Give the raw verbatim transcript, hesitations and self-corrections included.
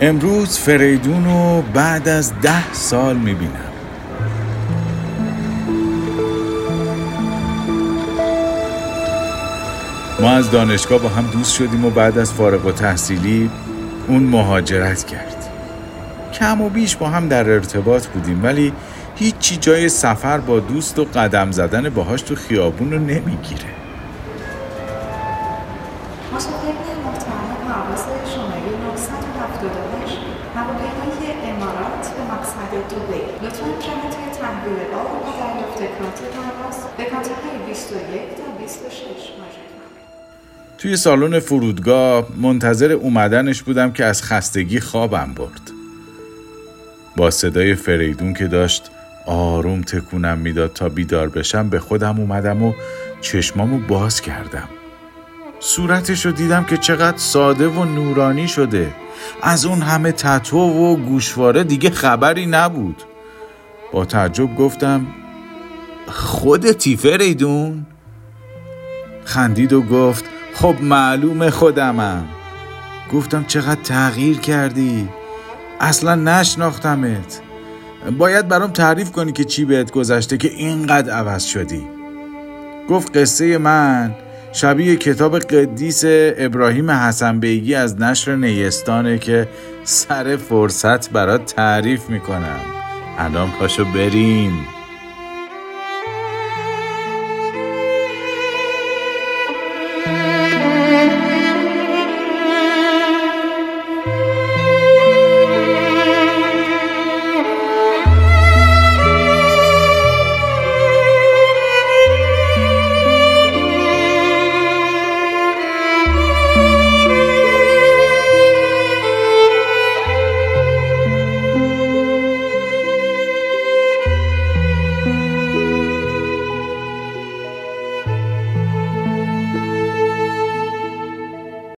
امروز فریدون رو بعد از ده سال میبینم. ما از دانشگاه با هم دوست شدیم و بعد از فارغ التحصیلی اون مهاجرت کرد. کم و بیش با هم در ارتباط بودیم، ولی هیچی جای سفر با دوست و قدم زدن باهاش تو خیابون رو نمیگیره. مسافرین محترم پرواز شماره نهصد و هفتاد و هشت هواپیمای امارات به مقصد دبی، لطفاً جهت تحویل بار و دریافت کارت پرواز به کانترهای بیست و یک تا بیست و شش مراجعه کنید. توی سالن فرودگاه منتظر اومدنش بودم که از خستگی خوابم برد. با صدای فریدون که داشت آروم تکونم میداد تا بیدار بشم به خودم اومدم و چشمامو باز کردم. صورتشو دیدم که چقدر ساده و نورانی شده. از اون همه تتو و گوشواره دیگه خبری نبود. با تعجب گفتم خودتی فریدون؟ خندید و گفت خب معلومه خودمم. گفتم چقدر تغییر کردی، اصلا نشناختمت. باید برام تعریف کنی که چی بهت گذشته که اینقدر عوض شدی. گفت قصه من شبیه کتاب قدیس ابراهیم حسن بیگی از نشر نیستانه که سر فرصت برات تعریف میکنم. الان پاشو بریم.